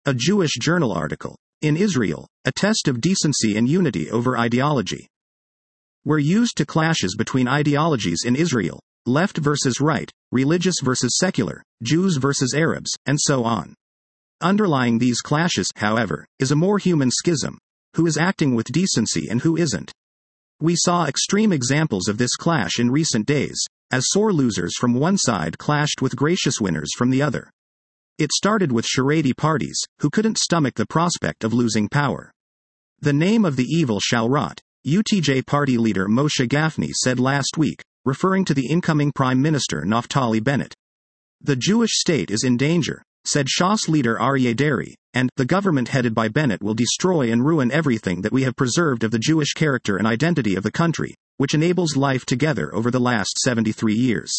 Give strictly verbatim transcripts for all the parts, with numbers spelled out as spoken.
A Jewish journal article. In Israel, a test of decency and unity over ideology. Were used to clashes between ideologies in Israel, left versus right, religious versus secular, Jews versus Arabs, and so on. Underlying these clashes, however, is a more human schism. Who is acting with decency and who isn't? We saw extreme examples of this clash in recent days, as sore losers from one side clashed with gracious winners from the other. It started with Haredi parties, who couldn't stomach the prospect of losing power. The name of the evil shall rot, U T J party leader Moshe Gafni said last week, referring to the incoming Prime Minister Naftali Bennett. The Jewish state is in danger, said Shas leader Aryeh Deri, and the government headed by Bennett will destroy and ruin everything that we have preserved of the Jewish character and identity of the country, which enables life together over the last seventy-three years.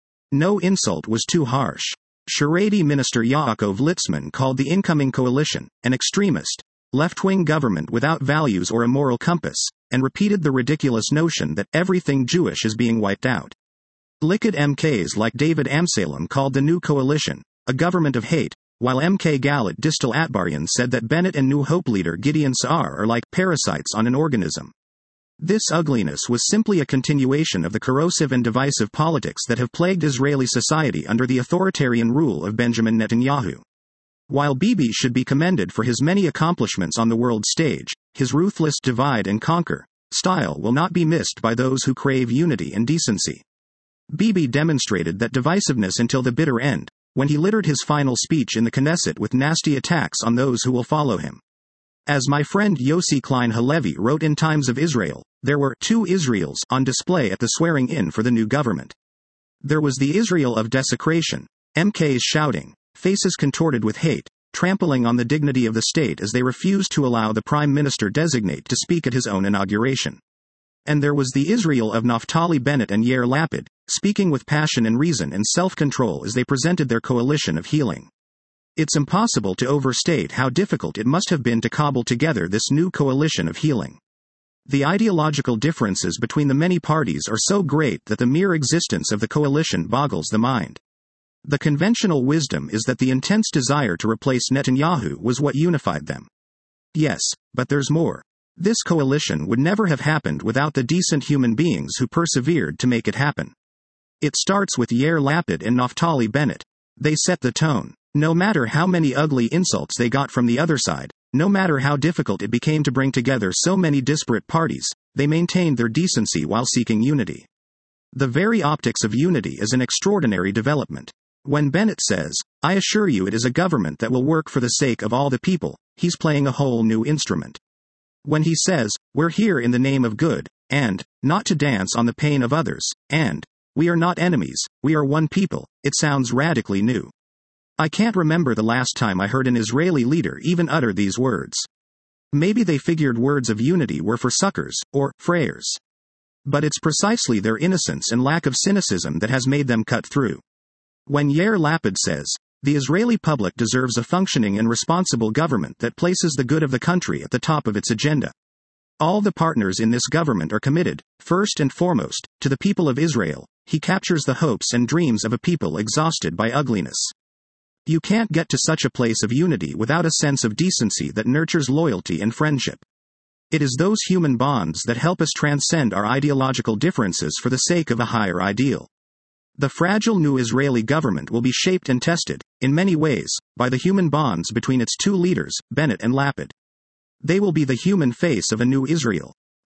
No insult was too harsh. Haredi Minister Yaakov Litzman called the incoming coalition an extremist, left-wing government without values or a moral compass, and repeated the ridiculous notion that everything Jewish is being wiped out. Likud M Ks like David Amsalem called the new coalition a government of hate, while M K Galit Distal Atbaryan said that Bennett and New Hope leader Gideon Sa'ar are like parasites on an organism. This ugliness was simply a continuation of the corrosive and divisive politics that have plagued Israeli society under the authoritarian rule of Benjamin Netanyahu. While Bibi should be commended for his many accomplishments on the world stage, his ruthless divide and conquer style will not be missed by those who crave unity and decency. Bibi demonstrated that divisiveness until the bitter end, when he littered his final speech in the Knesset with nasty attacks on those who will follow him. As my friend Yossi Klein Halevi wrote in Times of Israel, there were two Israels on display at the swearing-in for the new government. There was the Israel of desecration, M Ks shouting, faces contorted with hate, trampling on the dignity of the state as they refused to allow the prime minister-designate to speak at his own inauguration. And there was the Israel of Naftali Bennett and Yair Lapid, speaking with passion and reason and self-control as they presented their coalition of healing. It's impossible to overstate how difficult it must have been to cobble together this new coalition of healing. The ideological differences between the many parties are so great that the mere existence of the coalition boggles the mind. The conventional wisdom is that the intense desire to replace Netanyahu was what unified them. Yes, but there's more. This coalition would never have happened without the decent human beings who persevered to make it happen. It starts with Yair Lapid and Naftali Bennett. They set the tone. No matter how many ugly insults they got from the other side, no matter how difficult it became to bring together so many disparate parties, they maintained their decency while seeking unity. The very optics of unity is an extraordinary development. When Bennett says, "I assure you it is a government that will work for the sake of all the people," he's playing a whole new instrument. When he says, "We're here in the name of good, and, not to dance on the pain of others, and, we are not enemies, we are one people," it sounds radically new. I can't remember the last time I heard an Israeli leader even utter these words. Maybe they figured words of unity were for suckers, or frayers. But it's precisely their innocence and lack of cynicism that has made them cut through. When Yair Lapid says, "The Israeli public deserves a functioning and responsible government that places the good of the country at the top of its agenda. All the partners in this government are committed, first and foremost, to the people of Israel," he captures the hopes and dreams of a people exhausted by ugliness. You can't get to such a place of unity without a sense of decency that nurtures loyalty and friendship. It is those human bonds that help us transcend our ideological differences for the sake of a higher ideal. The fragile new Israeli government will be shaped and tested, in many ways, by the human bonds between its two leaders, Bennett and Lapid. They will be the human face of a new Israel.